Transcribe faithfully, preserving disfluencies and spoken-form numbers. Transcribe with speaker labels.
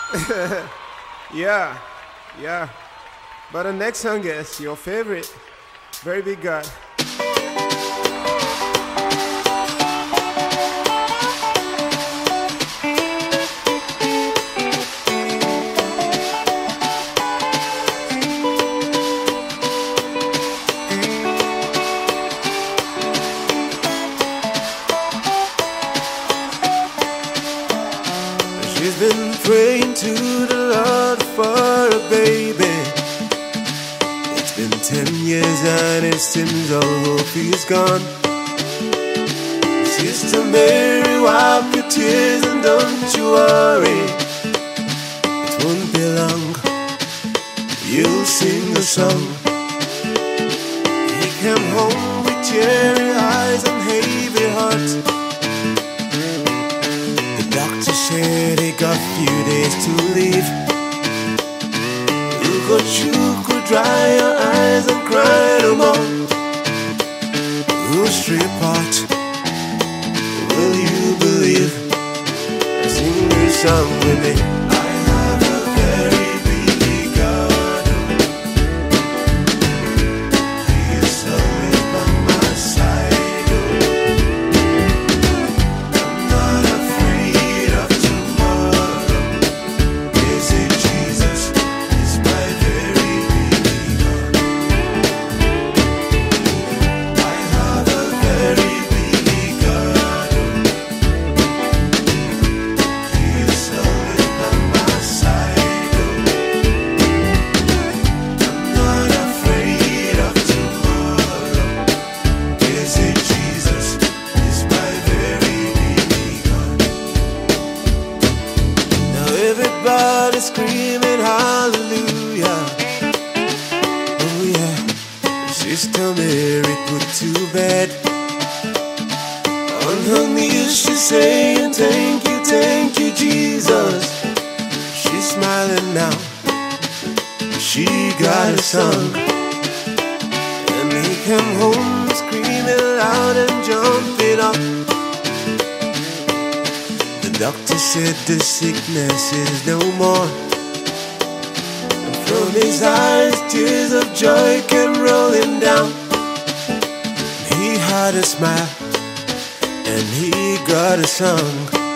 Speaker 1: Yeah, yeah. But the next song is your favorite. Very big God.
Speaker 2: She's been praying to the Lord for a baby. It's been ten years and it seems all hope is gone. Sister Mary, wipe your tears and don't you worry. It won't be long, you'll sing a song. He came home with teary eyes and heavy heart. Doctor said he got few days to live. You could, you could dry your eyes and cry no more. Whose report will you believe? Sing this song with me. I have a very big God. He is always by my side. Everybody screaming hallelujah. Oh yeah. Sister Mary put to bed. On her knees she's saying thank you, thank you Jesus. She's smiling now, she got a son. And he came home screaming loud and jumping up. The doctor said the sickness is no more. And from his eyes tears of joy came rolling down. He had a smile and he got a song.